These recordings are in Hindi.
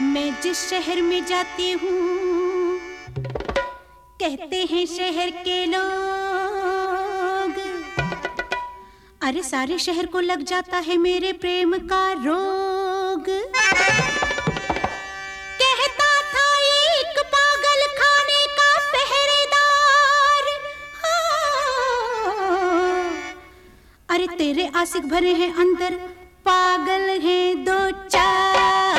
मैं जिस शहर में जाती हूँ कहते हैं शहर के लोग, अरे सारे शहर को लग जाता है मेरे प्रेम का रोग। कहता था एक पागल खाने का पहरेदार, हाँ। अरे तेरे आशिक भरे हैं अंदर, पागल हैं दो चार।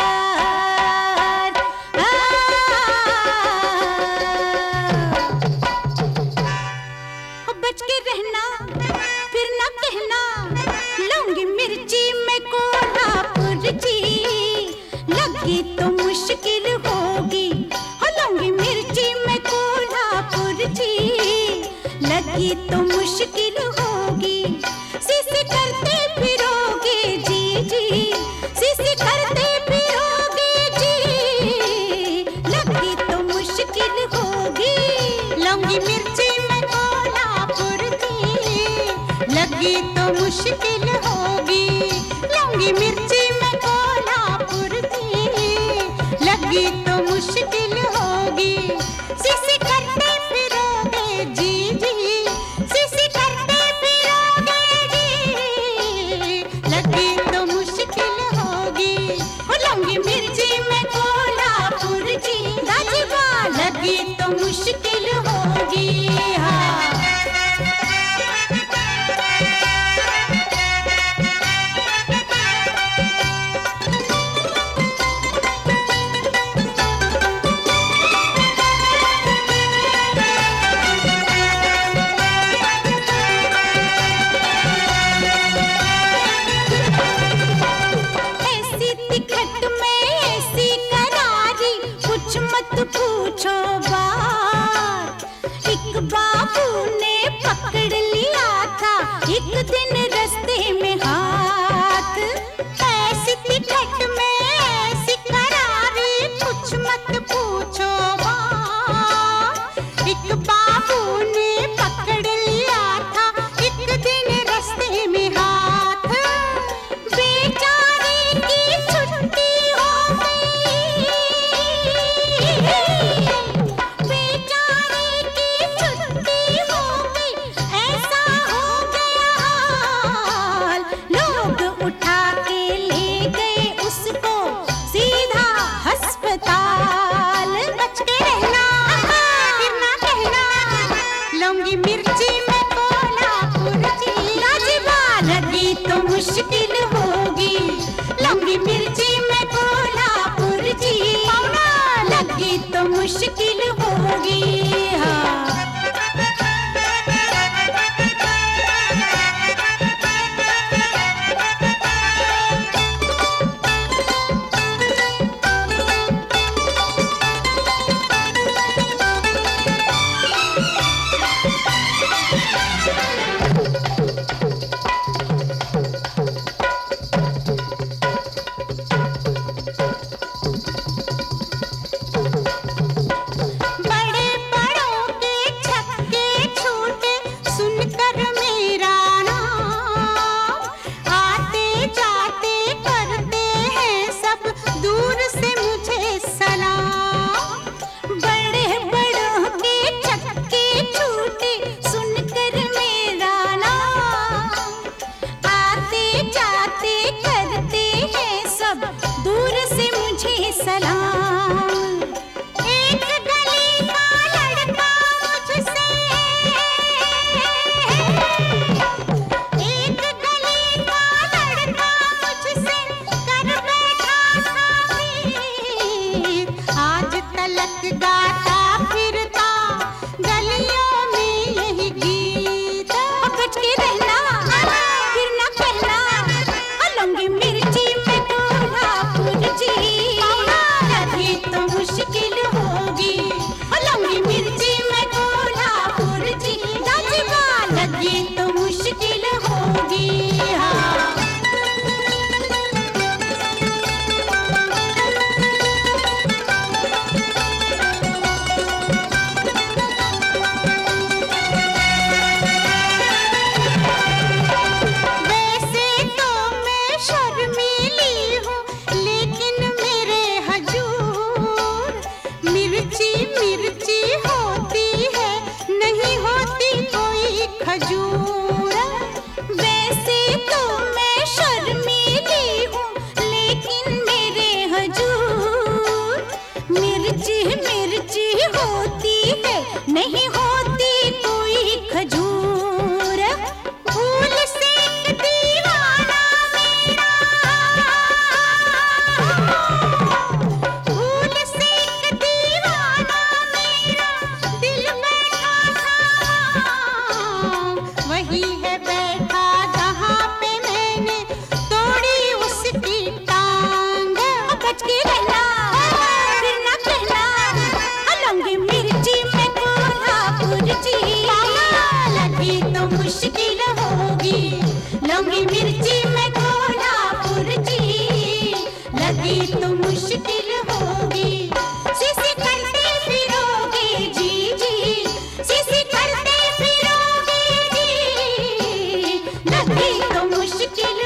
बच के रहना फिर ना कहना, लूंगी मिर्ची मैं कोल्हापुर जी, लगी तो मुश्किल होगी। हो लूंगी मिर्ची मैं कोल्हापुर जी, लगी तो मुश्किल होगी। सीसी करते फिरोगे जी जी, सीसी करते फिरोगे जी, लगी तो मुश्किल होगी। लूंगी मिर्ची मैं कोल्हापुर जी, लगी तो मुश्किल होगी। लूंगी मिर्ची मैं कोल्हापुर जी, लगी तो मुश्किल होगी। सीसी करते फिरोगे जी जी, सीसी करते फिरोगे जी, लगी तो मुश्किल होगी। हो लूंगी मिर्ची मैं कोल्हापुर जी, राजीवा लगी तो मुश्किल होगी। हाँ पूछो बात, एक बाबू ने पकड़ लिया था एक दिन रास्ते में हाथ। ऐसी टिकट में ऐसी करारी, कुछ मत पूछो बात। एक बाबू ने पकड़ लिया था एक दिन रास्ते में हाथ। बेचारे की छुट्टी हो गई, बेचारे की छुट्टी हो गई, ऐसा हो गया हाल। लोग उठा के ले गए उसको सीधा अस्पताल। बच के रहना फिर ना कहना, लूंगी मिर्ची मैं कोल्हापुर जी, राजीवा लगी तो मुश्किल होगी। लूंगी मिर्ची मैं कोल्हापुर जी, लगी तो मुश्किल होगी। हाँ मुश्किल